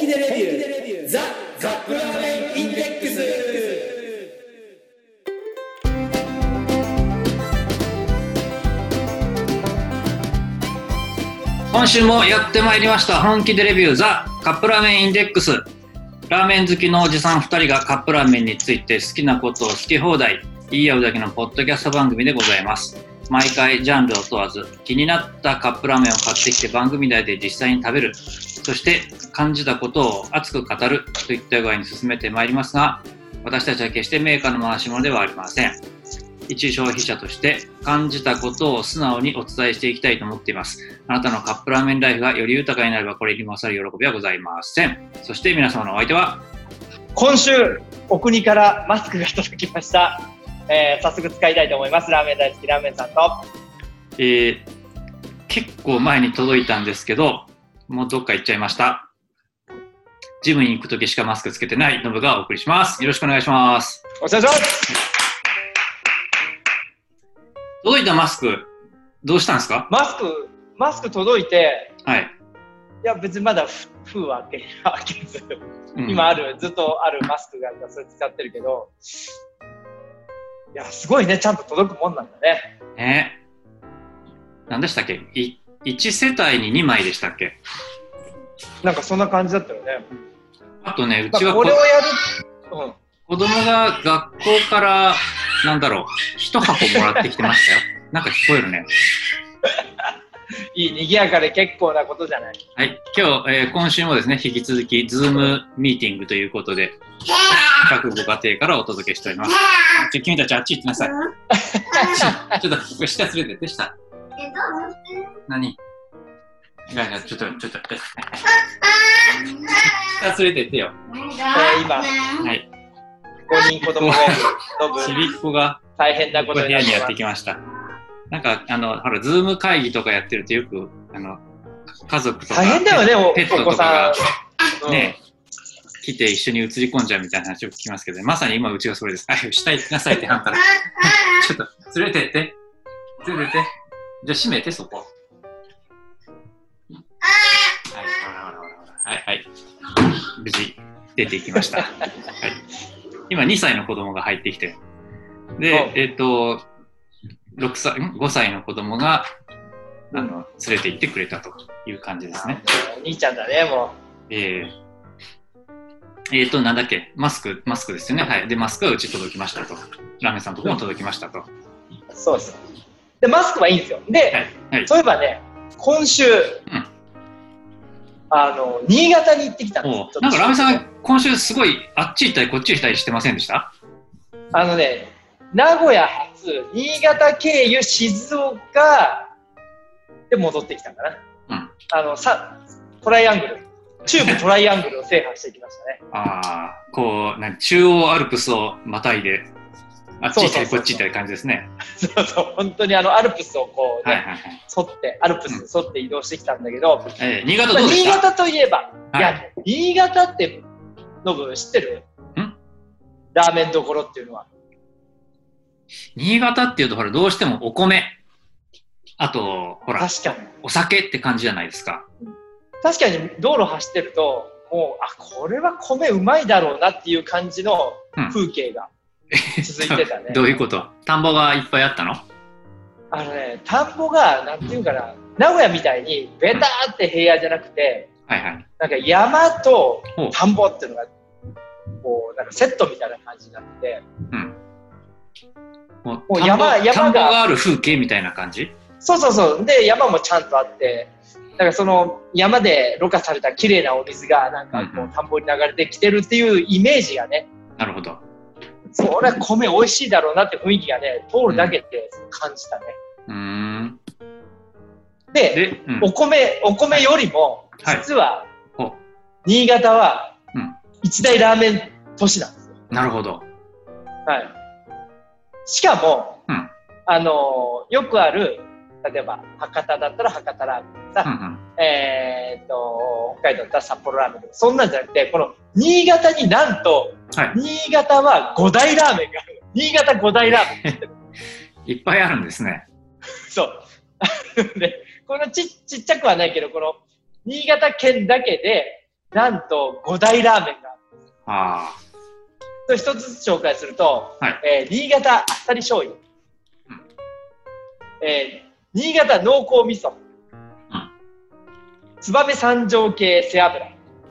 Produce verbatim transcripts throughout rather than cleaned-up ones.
気でレビューザ・カップラーメンインデックス。 今週もやってまいりました。本気でレビューザ・カップラーメンインデックス。ラーメン好きのおじさんふたりがカップラーメンについて好きなことを好き放題言い合うだけのポッドキャスト番組でございます。毎回ジャンルを問わず気になったカップラーメンを買ってきて番組内で実際に食べる、そして感じたことを熱く語るといった具合に進めてまいりますが、私たちは決してメーカーの回し物ではありません。一消費者として感じたことを素直にお伝えしていきたいと思っています。あなたのカップラーメンライフがより豊かになればこれに勝る喜びはございません。そして皆様のお相手は、 今週お国からマスクが届きました。えー、早速使いたいと思います。ラーメン大好きラーメンさんと、 えー、結構前に届いたんですけど、もうどっか行っちゃいました。ジムに行くときしかマスクつけてないノブがお送りします。よろしくお願いします。 お願いします。 届いたマスクどうしたんですか？ マスクマスク届いて、はい。いや別にまだ封は開けず、うん、今あるずっとあるマスクがあるからそれ使ってるけど、いやすごいね、ちゃんと届くもんなんだね。 ね。何でしたっけ？いいち世帯ににまいでしたっけ？ なんかそんな感じだったよね。 あとね、うちはこれをやる、うん、 子供が学校からなんだろう一箱もらってきてましたよ。なんか聞こえるね。 いい賑やかで結構なことじゃない。 はい、今日、えー、今週もですね、引き続きズームミーティングということで各ご家庭からお届けしております。ちょ君たちあっち行ってなさい。ちょっと下連れてって下。何？いやいやちょっとちょっと下連れてってよ。 えー、今、はい、ごにん子供がいるノブ。 ちびっこが大変なことになってます。部屋にやってきました。なんかあのほらズーム会議とかやってるとよくあの家族とか大変だよね、 ペットとかがね、 うん、 来て一緒に映り込んじゃうみたいな話を聞きますけど、ね、まさに今うちがそれです。あ、下行ってなさいってあんたらちょっと連れてって連れてって、じゃあ閉めてそこ。はいほらほらほらほら、はいはい、無事出ていきました。はい、今にさいの子供が入ってきて、でえっ、ー、とろくさい、ごさいの子供があの連れて行ってくれたという感じですね。 お兄ちゃんだね、もう。 えー、えーと、なんだっけ、マスク、マスクですよね。はい。で、マスクはうち届きましたと。ラーメンさんのところも届きましたと。 そうです。で、マスクはいいんですよ。で、はいはい、そういえばね、今週、うん、あの、新潟に行ってきたんです。 なんかラーメンさんが今週すごいあっち行ったりこっち行ったりしてませんでした？ あのね、名古屋発、新潟経由、静岡で戻ってきたかな。うん、あのさトライアングル、中部トライアングルを制覇してきましたね。 ああ、こうなん中央アルプスをまたいで、あっち行ったりこっち行ったり感じですね。 そうそう、本当にあのアルプスをこうね、はいはいはい、沿ってアルプスに沿って移動してきたんだけど、うん、 えー、新潟どうでした？ まあ、新潟といえば、はい、いや新潟ってノブ知ってる？ん？ラーメンどころっていうのは。 新潟っていうとほらどうしてもお米、あとほら確かにお酒って感じじゃないですか。 確かに道路走ってるともうあこれは米うまいだろうなっていう感じの風景が続いてたね。 うん、どういうこと？田んぼがいっぱいあったの？ あのね、田んぼがなんていうかな、名古屋みたいにベターって平野じゃなくて、うん、はいはい、なんか山と田んぼっていうのがこうなんかセットみたいな感じになってて、うん、 もう山、山が田んぼがある風景みたいな感じ？ そうそうそう。で山もちゃんとあって、だからその山でろ過された綺麗なお水がなんかこう田んぼに流れてきてるっていうイメージがね。 なるほど。 それは米美味しいだろうなって雰囲気がね通るだけで感じたね。 うーん。 で、でうん、お米お米よりも実は、はい、新潟は一大ラーメン都市なんですよ。 なるほど。 はい。しかも、うん、あのよくある例えば博多だったら博多ラーメンさ、うんうん、えー、と北海道だったら札幌ラーメンとかそんなんじゃなくて、この新潟になんと、はい、新潟はご大ラーメンがある。新潟ご大ラーメンいっぱいあるんですね。 そうでこの ち, ちっちゃくはないけど、この新潟県だけでなんとご大ラーメンがあるんです。 ああ。一つずつ紹介すると、 はいえー、新潟あっさり醤油、うんえー、新潟濃厚味噌、燕三条系背脂、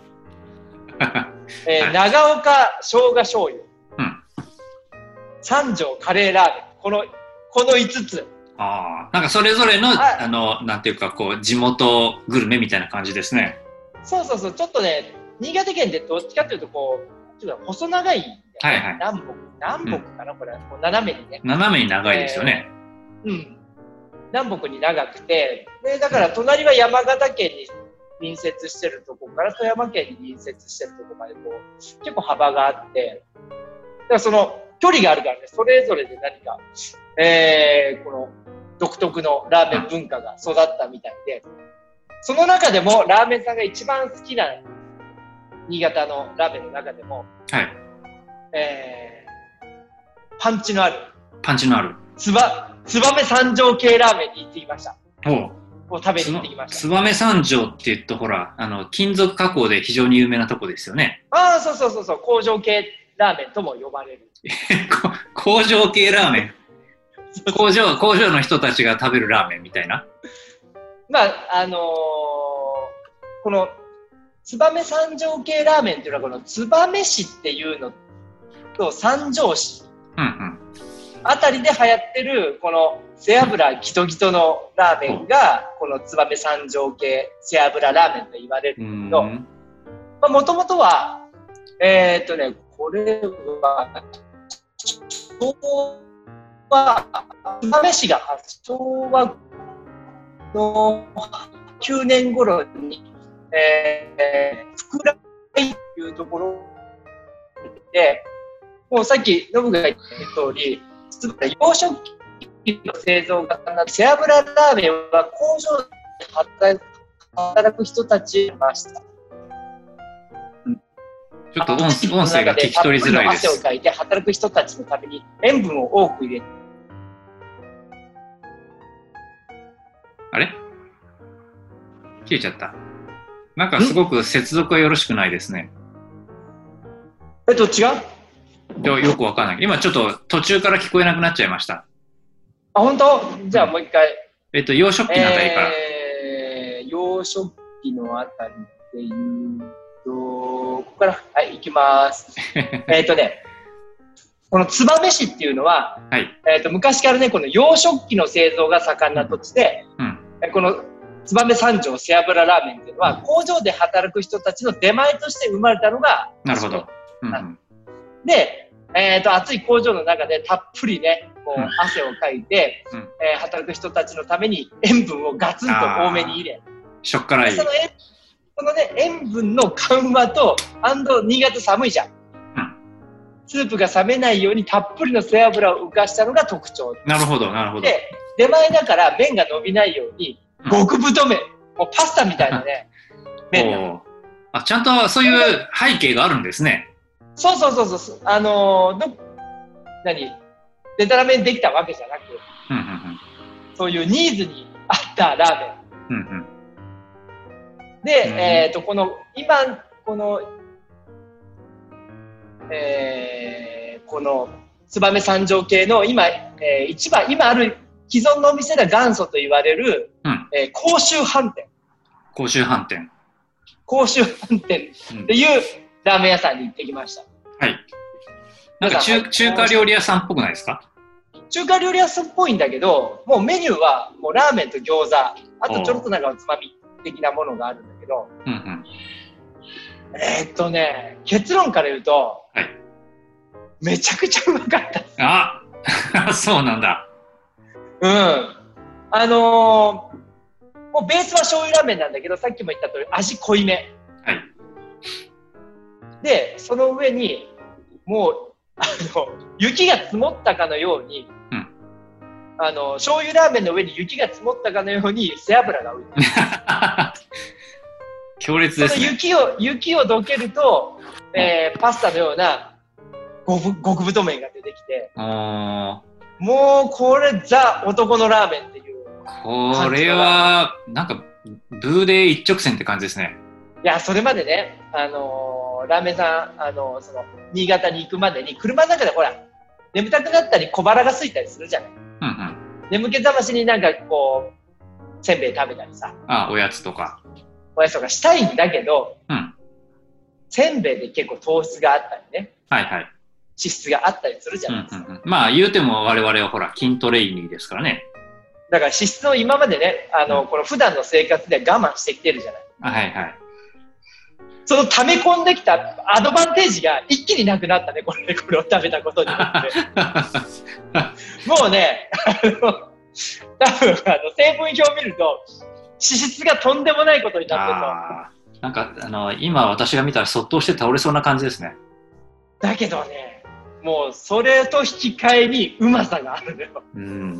えーはい、長岡生姜醤油、うん、三条カレーラーメン、このこのいつつ。 ああ、なんかそれぞれのああのなんていうかこう地元グルメみたいな感じですね。 そうそうそう、ちょっとね、新潟県ってどっちかというとこうちょっと細長い、ね、 はいはい、 南北南北かな、うん、これこう斜めにね。 斜めに長いですよね。 えー、うん。南北に長くて、でだから隣は山形県に隣接してるところから富山県に隣接してるところまでこう結構幅があって、だからその距離があるからね、それぞれで何か、えー、この独特のラーメン文化が育ったみたいで、その中でもラーメンさんが一番好きな新潟のラーメンの中でも、はい、えー、パンチのあるパンチのあるつば燕三条系ラーメンに行ってきました。 おを食べに行ってきました。 燕三条って言うとほらあの金属加工で非常に有名なとこですよね。 ああ、そうそうそうそう、工場系ラーメンとも呼ばれる工場系ラーメン工場工場の人たちが食べるラーメンみたいな。 まああのー、この燕三条系ラーメンっていうのはこの燕市っていうのと三条市、うんうん、あたりで流行ってるこの背脂ギトギトのラーメンがこの燕三条系背脂ラーメンと言われるんだけど、もともとはえー、っとねこれは昭和燕市が昭和のきゅうねん頃に、えー、福来というところで、もうさっきノブが言った通り、養殖機の製造が背脂ラーメンは工場で働く人たちがいました。 ちょっと音声が聞き取りづらいです。 汗をかいて働く人たちのために塩分を多く入れて。 あれ？消えちゃった。なんかすごく接続がよろしくないですね。 え、どっちが？ よ、よくわかんない。今ちょっと途中から聞こえなくなっちゃいました。 あ、本当？じゃあもう一回。 えっと、養殖機のあたりから。 えー、養殖機のあたりっていうと、ここから、はい、行きます。えっとね、この燕市っていうのは、はい、えー、と昔からね、この養殖機の製造が盛んな土地で、うんうん、この燕三条背脂ラーメンっていうのは、工場で働く人たちの出前として生まれたのが、 なるほど。うんうん、 で、えー、と暑い工場の中でたっぷりね、こう汗をかいて、うんえー、働く人たちのために塩分をガツンと多めに入れ、 しょっからいい。 その塩このね、塩分の緩和と、新潟寒いじゃん。うん、スープが冷めないようにたっぷりの背脂を浮かしたのが特徴。 なるほど、なるほど。 で、出前だから麺が伸びないように、極太麺、もうパスタみたいなね、麺なの。 あ、ちゃんとそういう背景があるんですね。 そうそうそうそう。あのー、ど、何でたらめにできたわけじゃなく、うんうんうん、そういうニーズに合ったラーメン。うんうんで、うん、えっ、ー、と、この、今、この、えー、この、燕三条系の今、えー、一番、今ある既存のお店で元祖と言われる、うんえー、甲州飯店。 甲州飯店。 甲州飯店っていうラーメン屋さんに行ってきました。 はい。なんか中、中華料理屋さんっぽくないですか？ 中華料理屋さんっぽいんだけど、もうメニューは、もうラーメンと餃子、あとちょっとなんかおつまみ。的なものがあるんだけど、うんうん、えー、っとね結論から言うと、はい、めちゃくちゃうまかったです。 あそうなんだ。 うんあのー、もうベースは醤油ラーメンなんだけど、さっきも言った通り味濃いめ、はい、でその上にもうあの雪が積もったかのように、うんあの醤油ラーメンの上に雪が積もったかのように背脂が浮いてる強烈ですね。 その雪を雪をどけると、えー、パスタのような極太麺が出てきて、あもうこれザ男のラーメンっていうこれはなんかブーで一直線って感じですね。 や、それまでね、あのー、ラーメンさん、あのー、その、新潟に行くまでに、車の中でほら、眠たくなったり小腹が空いたりするじゃない。 うんうん、 眠気覚ましになんかこう、せんべい食べたりさ。 あ、おやつとか。 おやつとかしたいんだけど、 うん、 せんべいで結構糖質があったりね。 はいはい。 脂質があったりするじゃないですか。 うんうんうん、まあ言うても我々はほら筋トレイニーですからね。 だから脂質を今までね、あの、うん、この普段の生活で我慢してきてるじゃない。 はいはい。 その溜め込んできたアドバンテージが一気になくなったね、これ、これを食べたことによって。もうね、あの、多分あの成分表を見ると、脂質がとんでもないことになってるの。 あなんかあの今私が見たらそっとして倒れそうな感じですね。 だけどね、もうそれと引き換えにうまさがあるのよ。 うん、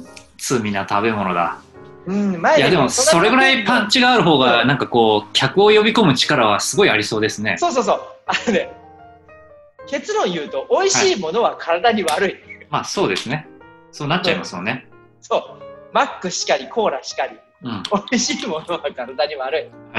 罪な食べ物だ。 うん、前いやでもそれぐらいパンチがある方がなんかこう客を呼び込む力はすごいありそうですね。 そうそうそう。あのね、結論言うと美味しいものは体に悪い。はい、 まあそうですね。そうなっちゃいますもんね。 うん、そう。マックしかりコーラしかり、うん、美味しいものは体に悪い。 はい。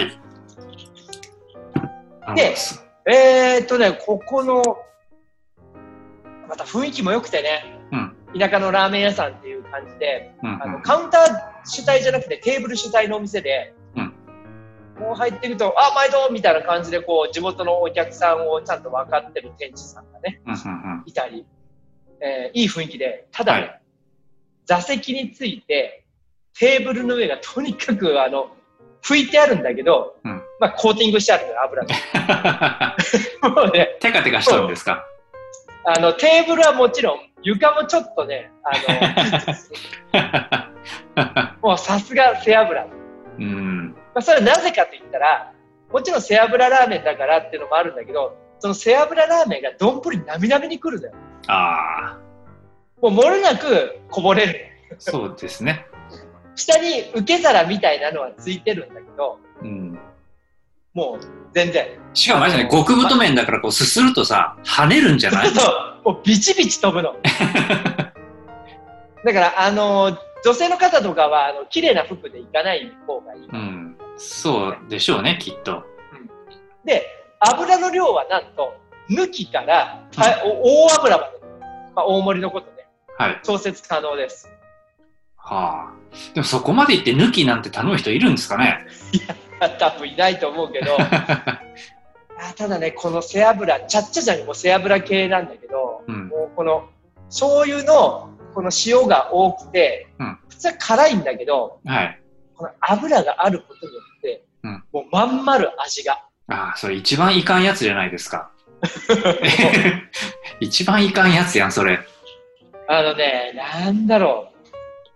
で、えー、っとねここのまた雰囲気も良くてね。うん、田舎のラーメン屋さんっていう感じで、うんうん、あのカウンター主体じゃなくてテーブル主体のお店で、うん、もう入っていくとあ毎度みたいな感じでこう地元のお客さんをちゃんと分かってる店主さんがね、うんうんうん、いたり、えー、いい雰囲気でただね、はい、座席についてテーブルの上がとにかくあの拭いてあるんだけど、うん、まあコーティングしてあるのよ油がもうねテカテカしとるんですか。 あのテーブルはもちろん床もちょっとねあのもうさすが背脂、うん、まあ、それはなぜかと言ったらもちろん背脂ラーメンだからっていうのもあるんだけどその背脂ラーメンが丼なみなみにくるんだよ。あもう漏れなくこぼれるそうですね。 下に受け皿みたいなのはついてるんだけど、うん、もう全然しかもあれじゃない極太麺だからこうすするとさ跳ねるんじゃない？ そうもうビチビチ飛ぶのだからあの女性の方とかはあの綺麗な服で行かない方がいい、うん、 そうでしょうねきっと、うん、 で油の量はなんと抜きから、うん、大油まで、まあ、大盛りのことで、はい、調節可能です。 はあ、でもそこまで行って抜きなんて頼む人いるんですかね？ いや多分いないと思うけどあただねこの背脂ちゃっちゃじゃにも背脂系なんだけど、うん、もうこの醤油のこの塩が多くて、うん、普通は辛いんだけど、はい、この油があることによって、うん、もうまん丸味がああそれ一番いかんやつじゃないですか一番いかんやつやんそれ。 あのねなんだろう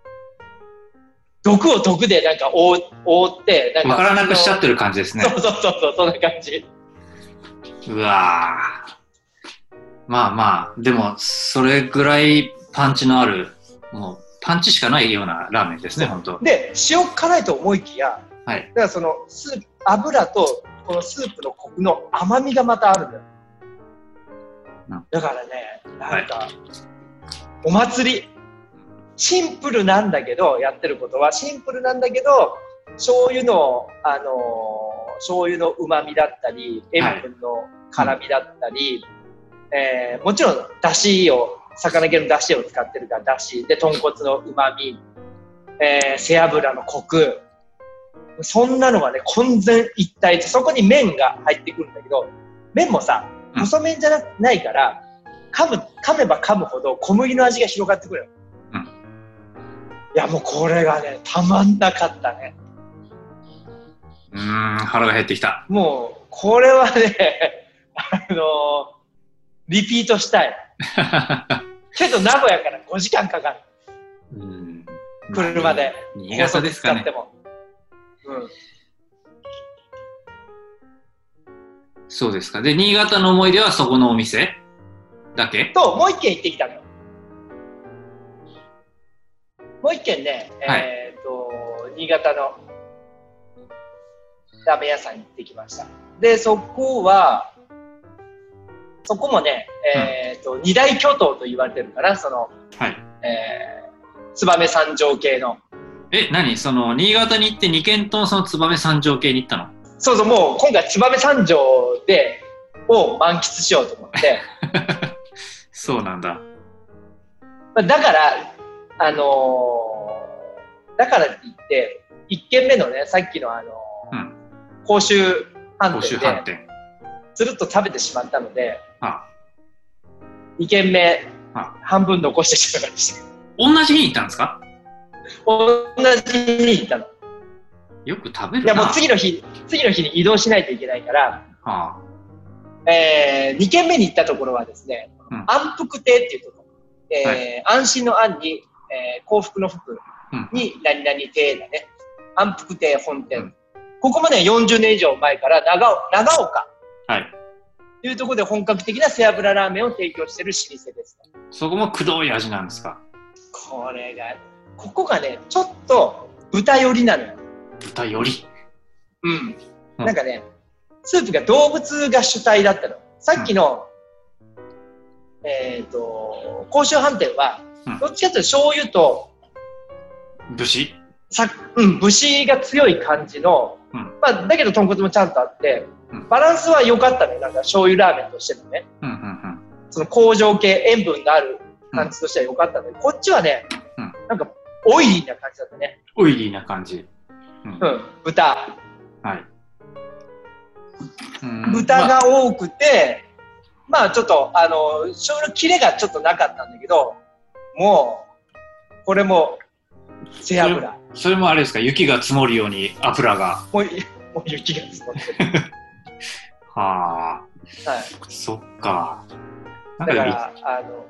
毒を毒でなんか覆ってなんか分からなくしちゃってる感じですね。 そうそうそうそうそんな感じ。 うわまあまあでもそれぐらいパンチのあるもうパンチしかないようなラーメンですね本当。 で塩辛いと思いきや、はい、だからそのスープ油とこのスープのコクの甘みがまたあるんだよ。うん、だからねなんか、はい、お祭りシンプルなんだけどやってることはシンプルなんだけど醤油のあのー、醤油の旨味だったり塩分の辛みだったり、はいえー、もちろんだしを魚系のだしを使ってるからだしで豚骨の旨味、えー、背脂のコクそんなのがね混然一体でそこに麺が入ってくるんだけど麺もさ細麺じゃ な, ないから噛む噛めば噛むほど小麦の味が広がってくる。いやもうこれがねたまんなかったね。 うーん腹が減ってきた。 もうこれはねあのー、リピートしたいけど名古屋からごじかんかかる。うん車で新潟ですかね。うん、そうですか。で新潟の思い出はそこのお店だけともう一軒行ってきたのよ。もう一軒ね、はい、えーと、新潟のラーメン屋さんに行ってきました。で、そこは、そこもね、えーと、うん、二大巨頭と言われてるから、その、はい、えー、燕三条系の。 え、何その、新潟に行ってに軒とその燕三条系に行ったの？ そうそう、もう今回燕三条でを満喫しようと思ってそうなんだ。 だからあのー、だからって言っていっけんめのね、さっきのあのーうん、甲州飯店でつるっと食べてしまったので、ああにけんめああ半分残してしまいました。 同じ日に行ったんですか？ 同じ日に行ったの。 よく食べるな。 いやもう次の日次の日に移動しないといけないから、ああえー、にけんめに行ったところはですね、うん、安福亭っていうところ、えーはい、安心の安に、えー、幸福の福に何々亭だね、安福亭本店、うん、ここまでよんじゅうねん以上前から長, 長岡というところで本格的な背脂ラーメンを提供している老舗です。 そこもくどい味なんですか？ これがここがねちょっと豚寄りなのよ。 豚寄り、 うん、うん、なんかねスープが動物が主体だったの。さっきの、うん、えっ、ー、と甲州飯店は、うん、どっちかというと醤油と節さ、うん、節が強い感じの、うん、まあ、だけど豚骨もちゃんとあって、うん、バランスは良かったね。なんか醤油ラーメンとしてのね、うんうんうん、その工場系塩分がある感じとしては良かったんで、うん、こっちはね、うん、なんかオイリーな感じだったね。 オイリーな感じ、 うん、うん、豚、 はい、 うん豚が多くて、まあ、まあちょっとあの醤油の切れがちょっとなかったんだけど、もうこれも背脂。 それ、それもあれですか、雪が積もるように油がもう、もう雪が積もってるはあ、はい、そっか。 だからあの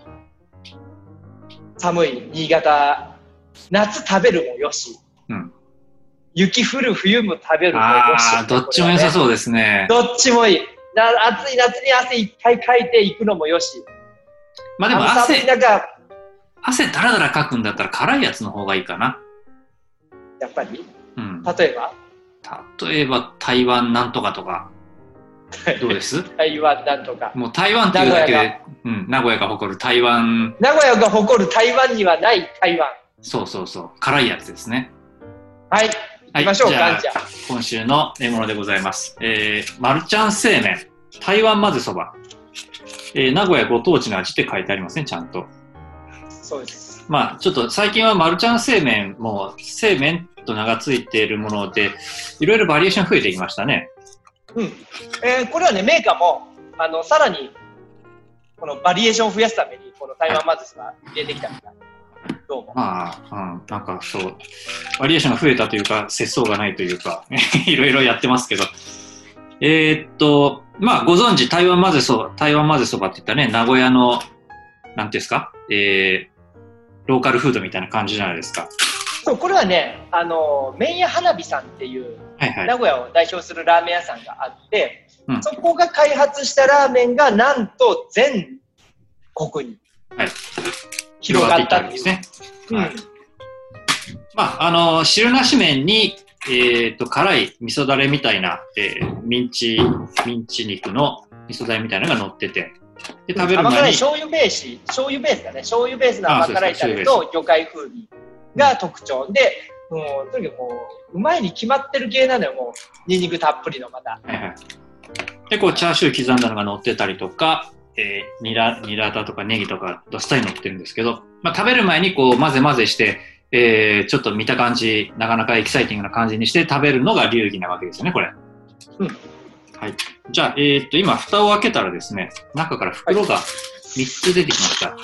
寒い新潟、夏食べるもよし、うん、雪降る冬も食べるもよし、 あ、どっちも良さそうですね。 どっちもいい。暑い夏に汗いっぱいかいていくのもよし。 まあでも汗なんか汗だらだらかくんだったら辛いやつの方がいいかな。 やっぱり、うん、例えば例えば台湾なんとかとかどうです？ 台湾なんとか。 もう台湾っていうだけで、うん、名古屋が誇る台湾。 名古屋が誇る台湾にはない台湾。 そうそうそう、辛いやつですね。 はい、行きましょうか。はい、じゃあ今週の獲物でございます。えー、マルちゃん製麺、台湾まぜそば、えー、名古屋ご当地の味って書いてありますね、ちゃんと。 そうです。 まあちょっと最近はマルちゃん製麺も製麺と名が付いているものでいろいろバリエーション増えてきましたね。 うん、えー、これはねメーカーもあのさらにこのバリエーションを増やすためにこの台湾まぜそば入れてきたみたいな。どうも。 まあ、うん、なんかそうバリエーションが増えたというか節操がないというかいろいろやってますけど、えー、っとまあご存知台湾まぜそば台湾まぜそばって言ったらね名古屋のなんていうんですか、えー、ローカルフードみたいな感じじゃないですか。 そう、これはねあの麺屋花火さんっていう、はいはい、名古屋を代表するラーメン屋さんがあって、うん、そこが開発したラーメンがなんと全国に広がったんですね。うん、はい、 まああの汁なし麺に、えー、と辛い味噌だれみたいな、えー、ミンチミンチ肉の味噌だれみたいなのが乗ってて、で食べる前に甘辛い醤油ベース醤油ベースだね醤油ベースの甘辛いタレと魚介風味が特徴で、もうとにかくもううまいに決まってる系なのよ。もうニンニクたっぷりのまた、はいはい、 でこうチャーシュー刻んだのが乗ってたりとか、えー、ニラニラだとかネギとかどっさり乗ってるんですけど、まあ、食べる前にこう混ぜ混ぜして、えー、ちょっと見た感じなかなかエキサイティングな感じにして食べるのが流儀なわけですよねこれ。うん、はい、じゃあ、えー、っと今蓋を開けたらですね中から袋がみっつ出てきました、はい、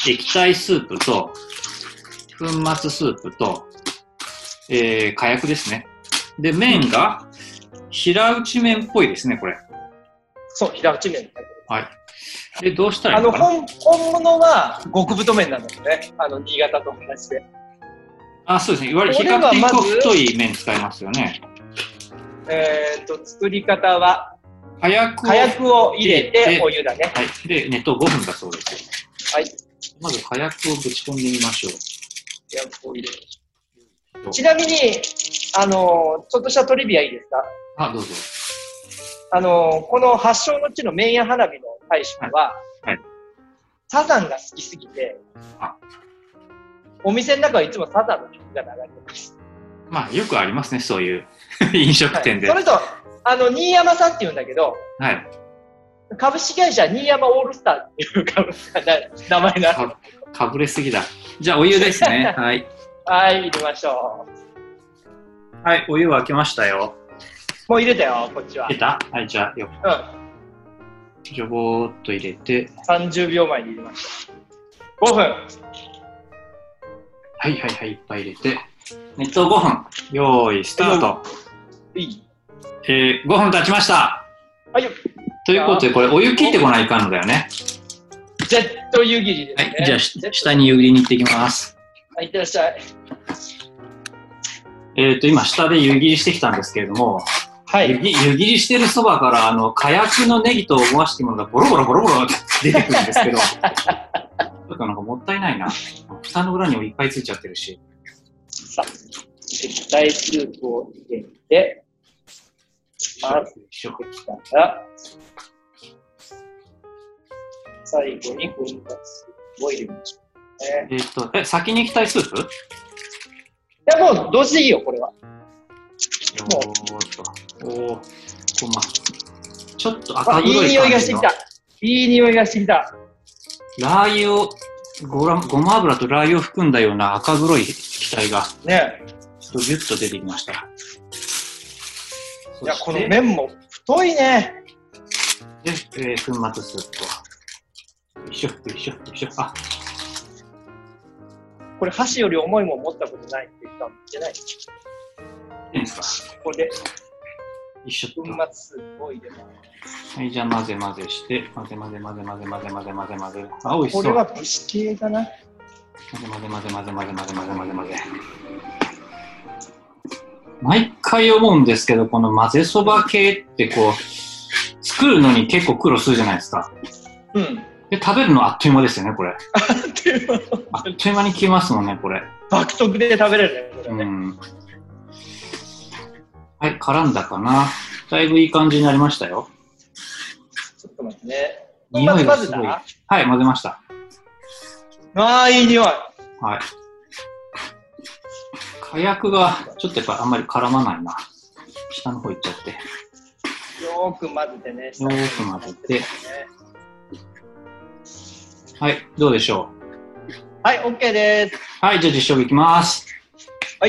液体スープと粉末スープと、えー、火薬ですね。で麺が平打ち麺っぽいですねこれ。 そう、平打ち麺。 はい。でどうしたらいいのかな。 あの 本, 本物は極太麺なんだよね。あの新潟と同じで。 あ、そうですね。いわゆる比較的太い麺使いますよね。 えー、と作り方は火薬 を, 火薬を入れてお湯だね。 はい。で熱湯ごふんだそうです。 はい。 まず火薬をぶち込んでみましょう。 火薬を入れる。ちなみにあのちょっとしたトリビアいいですか。 あ、どうぞ。 あのこの発祥の地の麺屋花火の大将は、はいはい、サザンが好きすぎて、あお店の中はいつもサザンの曲が流れてます。 まあよくありますね、そういう飲食店で。 はい、それと、あの、新山さんって言うんだけど、 はい。 株式会社新山オールスターっていう株名前なの。 かぶれすぎだ。じゃあお湯ですね。はい。 はい、入れましょう。はい、お湯沸きましたよ。 もう入れたよ、こっちは。 入れた？はい、じゃあよ。うん。ジョボーっと入れて。 さんじゅうびょうまえに入れました。ごふん。はいはいはい、いっぱい入れて。熱湯ごふん。よーい、スタート。 いい。 えー、ごふん経ちました。 はいよ。 ということで、これお湯切ってこないかんのだよね。 ジェット湯切りですね。 はい、じゃあ下に湯切りに行ってきます。 はい、いってらっしゃい。 えっと、今下で湯切りしてきたんですけれども、はい、湯切湯切りしてるそばから、あの、火薬のネギと思わしきものがボロボロボロボロって出てくるんですけど、ちょっとなんかもったいないな。蓋の裏にもいっぱいついちゃってるし。 さあ、液体スープを入れて、まずできたら、最後に粉末スープを入れましょう、ね。 えっと、え、先に液体スープ？いや、もう、どうしていいよ、これは。もう。おー、こま。ちょっと赤黒い感じの。 いい匂いがしてきた。いい匂いがしてきた。 ラー油を、ご, ごま油とラー油を含んだような赤黒い液体が、 ね、 ちょっとギュッと出てきました。 いや、この麺も太いね。 で、えー、粉末スープを。よいしょ、よいしょ、よいしょ。あ、 これ箸より重いもん持ったことないって言ったのじゃない。 いいですか。 ここで一緒粉末スープを入れます。 はい、じゃあ混ぜ混ぜして、混ぜ混ぜ混ぜ混ぜ混ぜ混ぜ混ぜ混ぜ。あ、美味しそう。 これは武士系だな。 混ぜ混ぜ混ぜ混ぜ混ぜ混ぜ混ぜ混ぜ混ぜ。毎回思うんですけど、この混ぜそば系ってこう、作るのに結構苦労するじゃないですか。 うん。 で、食べるのあっという間ですよね、これ。 あっという間。 あっという間に消えますもんね、これ。 爆速で食べれるね、これね。うん。 はい、絡んだかな。だいぶいい感じになりましたよ。 ちょっと待ってね。 匂いがすごい。はい、混ぜました。 ああ、いい匂い。はい。 火薬がちょっとやっぱあんまり絡まないな。下の方行っちゃって。 よーく混ぜてね。 よーく混ぜて。はい、どうでしょう。はい、OK です。 はい、じゃあ実食いきます。 はい。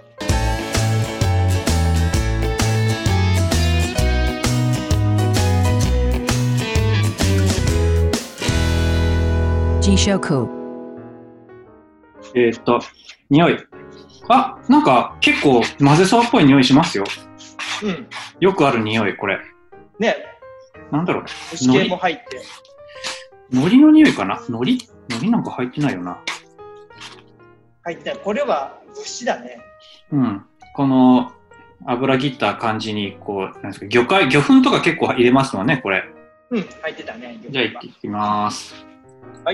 G-Shoku。えーっと、匂い。あ、なんか結構混ぜそばっぽい匂いしますよ。 うん。 よくある匂い、これ。 ね。 なんだろう。 蒸し系も入って。 海苔の匂いかな？海苔？海苔なんか入ってないよな。 入ってない。これは蒸しだね。 うん。この油切った感じに、こう、なんですか、魚介、魚粉とか結構入れますもんね、これ。 うん、入ってたね。 じゃあ、いってきます。 はい。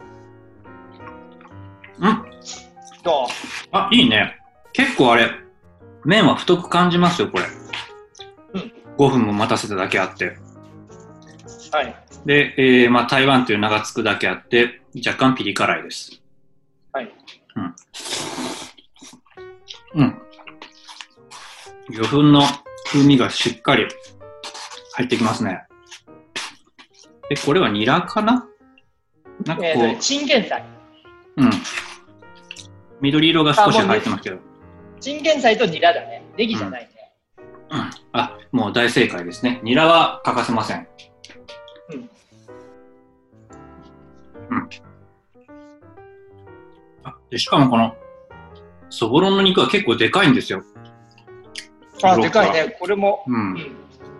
うん。 どう？ あ、いいね。結構あれ、麺は太く感じますよ、これ。 うん。 ごふんも待たせただけあって。 はい。 で、えー、まあ、台湾という名がつくだけあって、若干ピリ辛いです。 はい。 うん。うん。魚粉の風味がしっかり入ってきますね。で、これはニラかな？なんかこう、 えー、チンゲン菜。 うん。緑色が少し入ってますけど。 チンゲン菜とニラだね。ネギじゃないね。 うん。うん、あ、もう大正解ですね。ニラは欠かせません。うん。うん。あ、で、しかもこの、そぼろの肉は結構でかいんですよ。 あ、でかいね。これも。 うん。うん。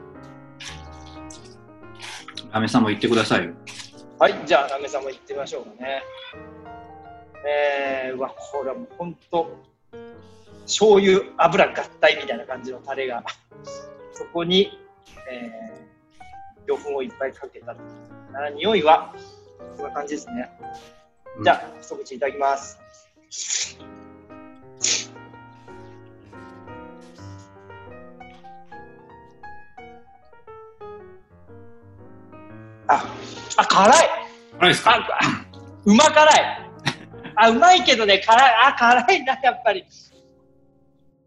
ラメさんも言ってくださいよ。 はい、じゃあラメさんも言ってみましょうかね。えー、うわ、これはもうほんと醤油油合体みたいな感じのタレがそこに、えー、魚粉をいっぱいかけたという匂いはこんな感じですね。うん、じゃあ一口いただきます。あ、あ、辛い。 辛いですか？ あ、うま辛い。あ、うまいけどね、辛い。あ、辛いな、やっぱり。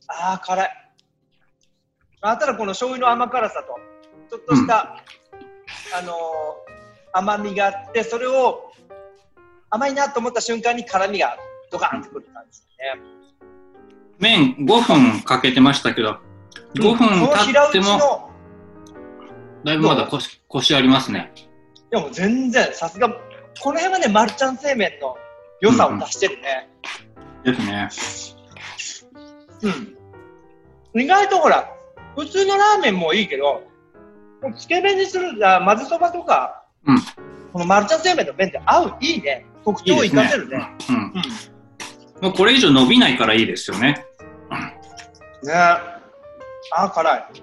ああ、辛い。あただこの醤油の甘辛さと、ちょっとした、うん、あのー、甘みがあって、それを甘いなと思った瞬間に辛みがドカンってくる感じですね。 麺ごふんかけてましたけど、ごふん経っても、だいぶまだコシ、コシありますね。 でも全然、さすが、この辺はね、マルちゃん製麺の良さを出してるね。 うんうん、ですね。うん。意外とほら、普通のラーメンもいいけど、つけ麺にする、混ぜそばとか、うん、このマルちゃん製麺の麺って合う、いいね。特徴を生かせるね。いいですね。うん。うん、 もうこれ以上伸びないからいいですよね。 ね。あー、辛い。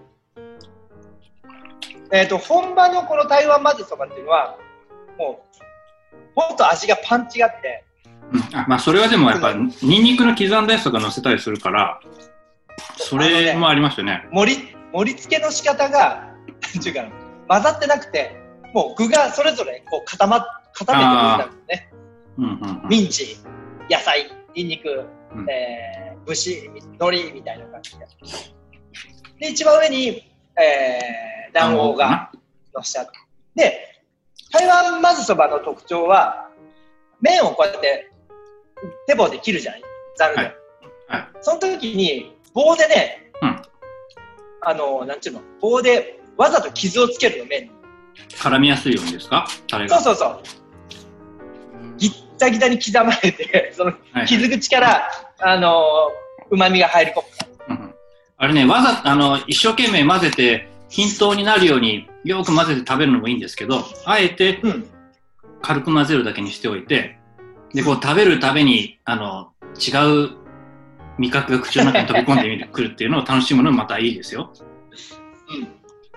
えっと、本場のこの台湾混ぜそばっていうのは、もう、ほんと味がパンチがあって。 うん、あ、まあ、それはでもやっぱ、ニンニクの刻んだやつとか乗せたりするから、それもありますよね。 盛り、盛り付けの仕方が、なんていうかな、混ざってなくて、もう具がそれぞれこう固ま、固めてるんだよね。うんうんうん、ミンチ、野菜、ニンニク、うん、えー、節、海苔みたいな感じで。で、一番上に、えー、卵黄がのしちゃって。で、台湾混ぜそばの特徴は、麺をこうやって手棒で切るじゃない、ざるで。はいはい、その時に棒でね、うん、あの、なんちゅうの、棒でわざと傷をつけるの、麺に。 絡みやすいようにですか？タレが。 そうそうそう。ギッタギタに刻まれて、その傷口から、はいはい、あの、旨味が入り込む、 うん。あれね、わざ、あの、一生懸命混ぜて、均等になるようによく混ぜて食べるのもいいんですけど、あえて軽く混ぜるだけにしておいて、で、こう食べるたびに、あの、違う味覚が口の中に飛び込んでくるっていうのを楽しむのもまたいいですよ。うん。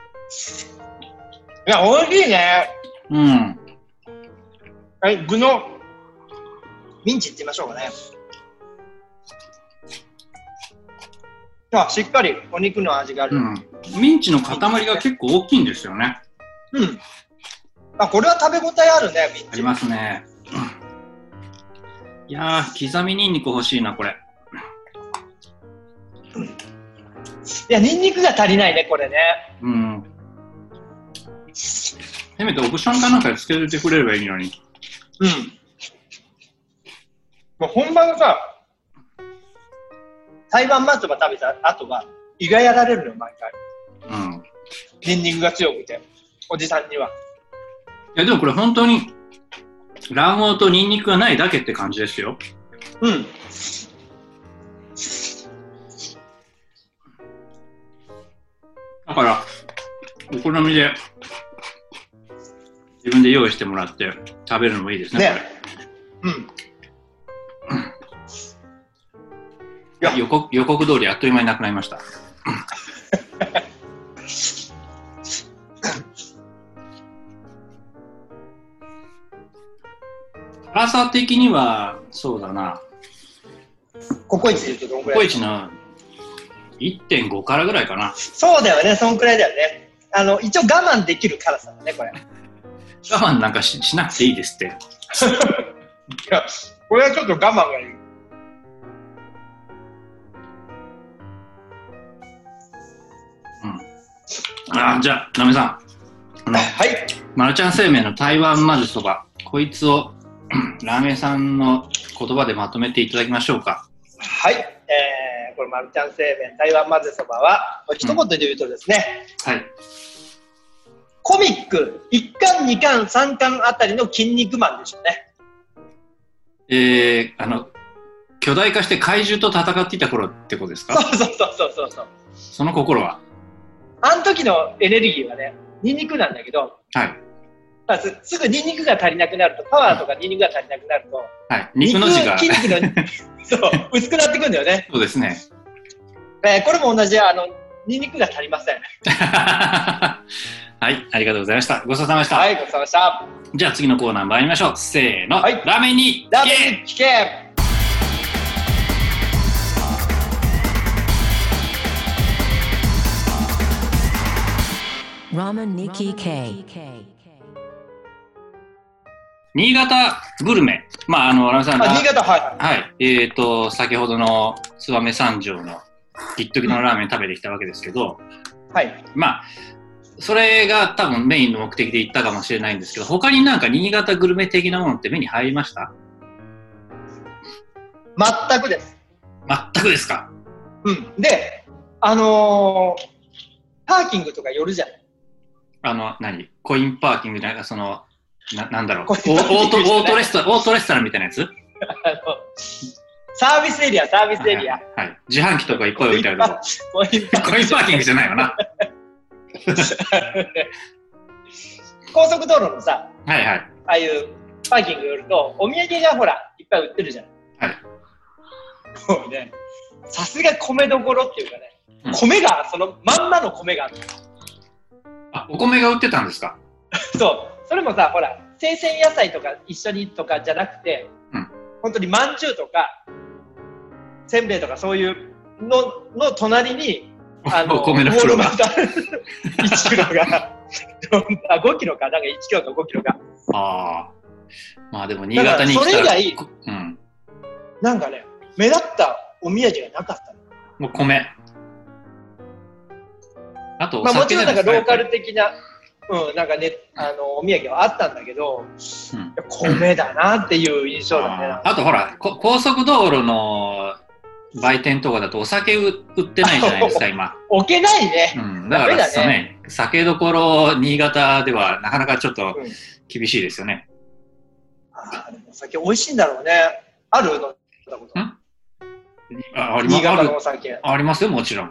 いや、美味しいね。 うん。 はい、具のミンチいってみましょうかね。あ、しっかりお肉の味がある。うん、 ミンチの塊が結構大きいんですよね。 うん。あ、これは食べ応えあるね、ミンチ。 ありますね。いやー、刻みニンニク欲しいな、これ。 うん、いや、ニンニクが足りないね、これね。うん。 せめてオプションかなんかでつけてくれればいいのに。 うん。もう本場のさ、台湾マツバ食べた後は胃がやられるの、毎回。うん。ニンニクが強くて、おじさんには。 いや、でもこれ本当に卵黄とニンニクがないだけって感じですよ。うん。だから、お好みで自分で用意してもらって食べるのもいいですね。ね、うん。いや、予告、予告通りあっという間になくなりました。辛さ的にはそうだな。 ココイチで言うとどんくらい？ ココイチの いってんご 辛ぐらいかな。 そうだよね、そんくらいだよね。あの一応我慢できる辛さだね、これ。 我慢なんか し, しなくていいですって。いや、これはちょっと我慢がいい。 うん。あ、じゃあ、なめさん。あの、 はい。 マルちゃん製麺の台湾まぜそば、こいつをラーメンさんの言葉でまとめていただきましょうか。 はい。えー、これマルちゃん製麺台湾まぜそばは、一言で言うとですね。うん、はい。コミックいっかん、にかん、さんかんあたりの筋肉マンでしょうね。 えー、あの、巨大化して怪獣と戦っていた頃ってことですか？ そうそうそうそうそう。 その心は？ あの時のエネルギーはね、ニンニクなんだけど、はい。まあ、す, すぐニンニクが足りなくなると、パワーとかニンニクが足りなくなると、 はい、肉の字が筋肉のそう薄くなってくるんだよね。 そうですね。 えー、これも同じ、あのニンニクが足りません。 はい、ありがとうございました。ごちそうさまでした。 はい、ごちそうさまでした。 じゃあ次のコーナー参りましょう。せーの、はい、ラーメンにラーメンに聞け。 ラーメンに聞け。新潟グルメ。まあ、あの、ラーメンさん、 あ、新潟、はい。 はい。えっと、先ほどの燕三条の一時のラーメン食べてきたわけですけど、 はい。 まあ、それが多分メインの目的で行ったかもしれないんですけど、他になんか新潟グルメ的なものって目に入りました？ 全くです。 全くですか？ うん。で、あのー、パーキングとか寄るじゃん。あの、何コインパーキングじゃないか、その、な、なんだろう。オート、オートレストラン、オートレストランみたいなやつ？あの、 サービスエリア、サービスエリア。 はい。はい、自販機とかいっぱい置いてあるとこ。 コインパーキングじゃないよな。 高速道路のさ、 はいはい。 ああいうパーキング寄ると、お土産がほら、いっぱい売ってるじゃん。 はい。 もうね、さすが米どころっていうかね、うん、米が、そのまんまの米がある。 あ、お米が売ってたんですか？ そう。それもさ、ほら、生鮮野菜とか一緒にとかじゃなくて、うん、本当にまんじゅうとか、せんべいとかそういうのの隣に、あの、 お米の袋が。 いちキロが、あ、ごキロか、なんかいちキロかごキロか。 ああ。まあでも新潟に来たら。 それ以外、 うん、 なんかね、目立ったお土産がなかったの。 もう米。あとお酒、まあもちろんなんかローカルね、 的な、うん、なんかね、あの、お土産はあったんだけど、うん、米だなっていう印象だね。 あ, あとほら、高速道路の売店とかだとお酒売ってないじゃないですか、今。 置けないね。 うん、だからさ、ね、酒どころ新潟ではなかなかちょっと厳しいですよね。 うん、あでもお酒美味しいんだろうね。あるの？んああり新潟のお酒。 ありますよ、もちろん。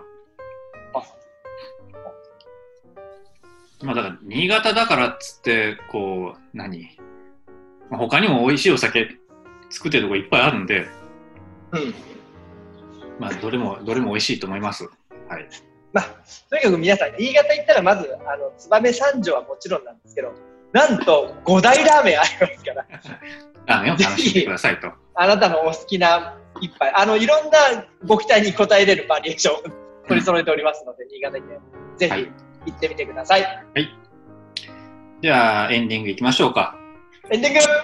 まあだから新潟だからっつってこう何他にも美味しいお酒作ってるとこいっぱいあるんで、 うん、 まあどれもどれも美味しいと思います。はい。 まあとにかく皆さん新潟行ったらまずあの燕三条はもちろんなんですけど、なんと五大ラーメンありますから。 ラーメンを楽しんでくださいと。 あなたのお好きな一杯、あのいろんなご期待に応えれるバリエーションを取り揃えておりますので、うん、新潟にぜひ。はい、行ってみてください。はい。 じゃあエンディングいきましょうか。 エンディング。はい。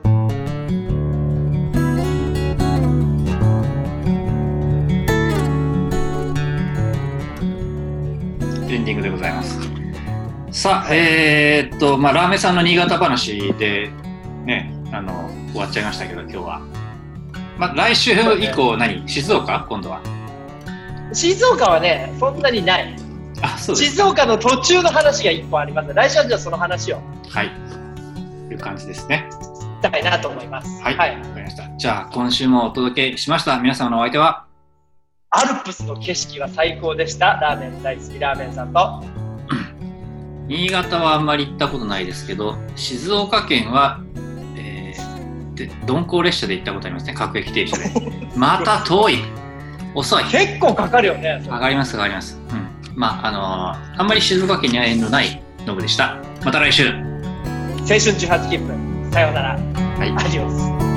エンディングでございます。さあ、えー、っとまあラーメンさんの新潟話でね、あの終わっちゃいましたけど今日は。まあ来週以降何？静岡今度は？ 静岡はねそんなにない。 あ、そうです。 静岡の途中の話がいっこあります。来週はじゃあその話を。 はい。という感じですね。 したいなと思います。 はい。わ、はい、かりました。じゃあ今週もお届けしました。皆様のお相手はアルプスの景色は最高でした。ラーメン大好きラーメンさんと。 新潟はあんまり行ったことないですけど、静岡県は、えー、で鈍行列車で行ったことありますね。各駅停車で。また遠い。遅い。 結構かかるよね。 上がります上がります。うん。まああのー、あんまり静岡県には縁のないノブでした。また来週。 青春じゅうはちきんぷん。さようなら。 はい。 アディオス。